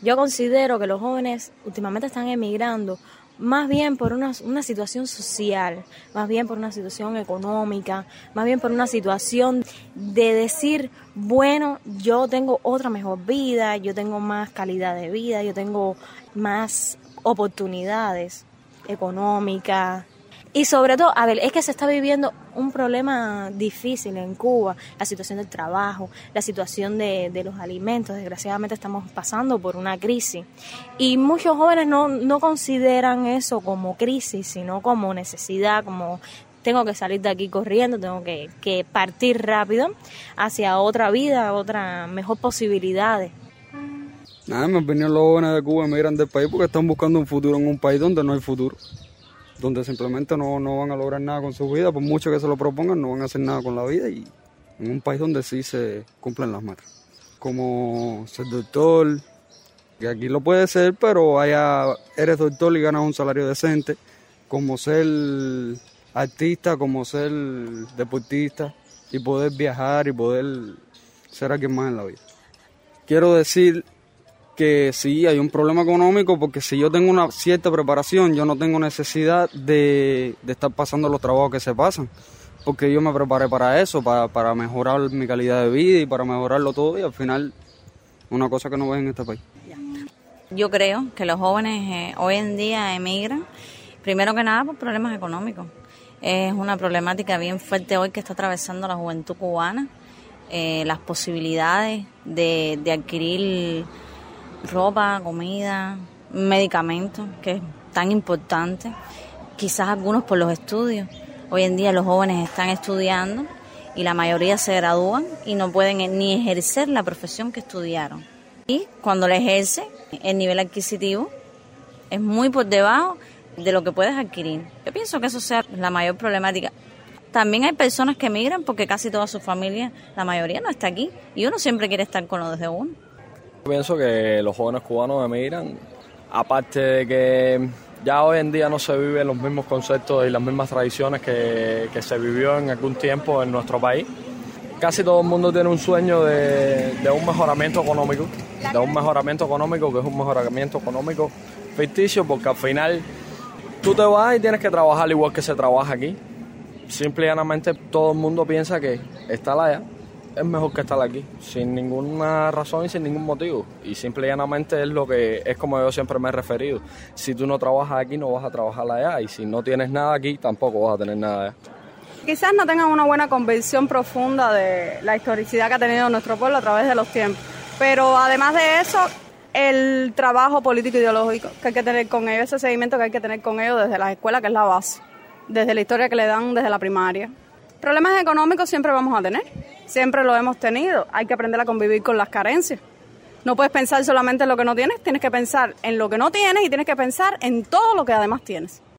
Yo considero que los jóvenes últimamente están emigrando más bien por una situación social, más bien por una situación económica, más bien por una situación de decir, bueno, yo tengo otra mejor vida, yo tengo más calidad de vida, yo tengo más oportunidades económicas. Y sobre todo, a ver, es que se está viviendo un problema difícil en Cuba, la situación del trabajo, la situación de los alimentos. Desgraciadamente estamos pasando por una crisis. Y muchos jóvenes no consideran eso como crisis, sino como necesidad, como tengo que salir de aquí corriendo, tengo que partir rápido hacia otra vida, otra mejor posibilidades. Nada, en mi opinión, los jóvenes de Cuba emigran del país porque están buscando un futuro en un país donde no hay futuro, donde simplemente no van a lograr nada con su vida, por mucho que se lo propongan, no van a hacer nada con la vida, y en un país donde sí se cumplen las metas, como ser doctor, que aquí lo puede ser, pero allá eres doctor y ganas un salario decente, como ser artista, como ser deportista, y poder viajar y poder ser alguien más en la vida. Quiero decir que sí, hay un problema económico, porque si yo tengo una cierta preparación, yo no tengo necesidad de estar pasando los trabajos que se pasan, porque yo me preparé para eso, para mejorar mi calidad de vida y para mejorarlo todo, y al final una cosa que no ves en este país. Yo creo que los jóvenes hoy en día emigran, primero que nada por problemas económicos. Es una problemática bien fuerte hoy que está atravesando la juventud cubana, las posibilidades de adquirir ropa, comida, medicamentos, que es tan importante, quizás algunos por los estudios. Hoy en día los jóvenes están estudiando y la mayoría se gradúan y no pueden ni ejercer la profesión que estudiaron. Y cuando la ejercen, el nivel adquisitivo es muy por debajo de lo que puedes adquirir. Yo pienso que eso sea la mayor problemática. También hay personas que emigran porque casi toda su familia, la mayoría no está aquí, y uno siempre quiere estar con los de uno. Yo pienso que los jóvenes cubanos emigran, aparte de que ya hoy en día no se viven los mismos conceptos y las mismas tradiciones que se vivió en algún tiempo en nuestro país. Casi todo el mundo tiene un sueño de un mejoramiento económico, que es un mejoramiento económico ficticio, porque al final tú te vas y tienes que trabajar igual que se trabaja aquí. Simple y llanamente todo el mundo piensa que estar allá es mejor que estar aquí, sin ninguna razón y sin ningún motivo. Y simple y llanamente es como yo siempre me he referido. Si tú no trabajas aquí, no vas a trabajar allá. Y si no tienes nada aquí, tampoco vas a tener nada allá. Quizás no tengan una buena convicción profunda de la historicidad que ha tenido nuestro pueblo a través de los tiempos. Pero además de eso, el trabajo político ideológico que hay que tener con ellos, ese seguimiento que hay que tener con ellos desde las escuelas, que es la base, desde la historia que le dan desde la primaria. Problemas económicos siempre vamos a tener, siempre lo hemos tenido. Hay que aprender a convivir con las carencias. No puedes pensar solamente en lo que no tienes que pensar en lo que no tienes y tienes que pensar en todo lo que además tienes.